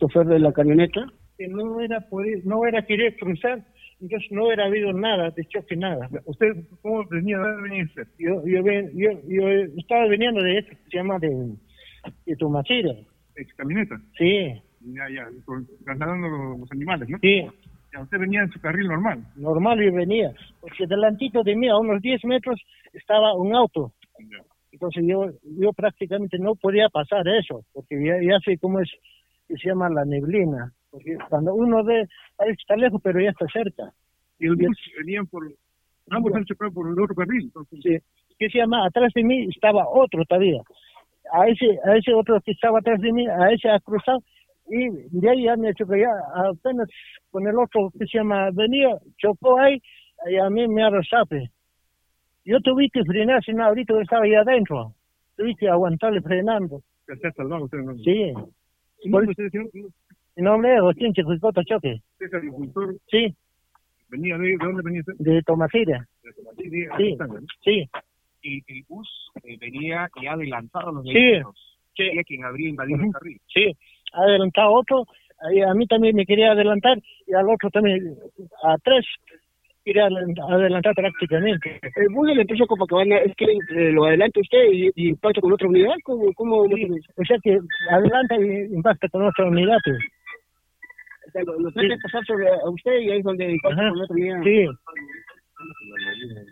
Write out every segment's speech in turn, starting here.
chofer de la camioneta? Que no era querer cruzar, entonces no hubiera habido nada de choque, nada. ¿Usted cómo venía? ¿De dónde venía usted? Yo estaba viniendo de esto que se llama de Tumacira. ¿Ex camioneta? Sí, Ya, trasladando los animales, ¿no? sí, Ya, usted venía en su carril normal. normal y venía. Porque delantito de mí, a unos 10 metros, estaba un auto. Ya. Entonces yo prácticamente no podía pasar eso, porque ya sé cómo es que se llama la neblina. Porque cuando uno ve, parece que está lejos, pero ya está cerca. Y el bus venían por... Ambos han chocado por el otro carril. Entonces, Sí. ¿Qué se llama? Atrás de mí estaba otro todavía. A ese otro que estaba atrás de mí, a ese ha cruzado, y de ahí ya me chocó, ya apenas con el otro que se llama, venía, chocó ahí, y a mí me arrasape. Yo tuve que frenar, si no, ahorita yo estaba ahí adentro. Tuve que aguantarle frenando. se ha salvado usted, ¿no? Sí. ¿Su nombre, usted, señor? Mi nombre es Agustín Chicuicota Choque. ¿Usted es agricultor? Sí, ¿Venía de dónde venía usted? de Tomasira. Sí, ¿No? sí, Y el bus venía y ha adelantado a los Sí, vehículos. sí. Había quien habría invadido el carril. sí. Adelantado otro, a mí también me quería adelantar, y al otro también, a tres, quería adelantar prácticamente. El bus de la empresa Copacabana es que lo adelanta usted y impacta con otra unidad. ¿Cómo Sí, o sea que adelanta y impacta con otra unidad. Pues. o sea, lo trata de pasar sobre a usted y ahí es donde impacta Ajá, con otra unidad? sí.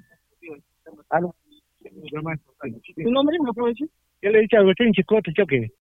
Ah, no. Llama- ¿Tu nombre me lo puedo decir? Yo le he dicho a Agustín Chicuicota Choque.